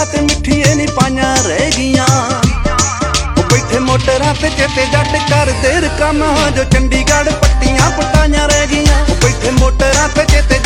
गल्लां ते मिठिए नी पाइयां रह गियां। बैठे मोटरां ते चेते जट करदे काम जो चंडीगढ़ पट्टियां पटाइयां रह गियां। बैठे मोटरां ते चेते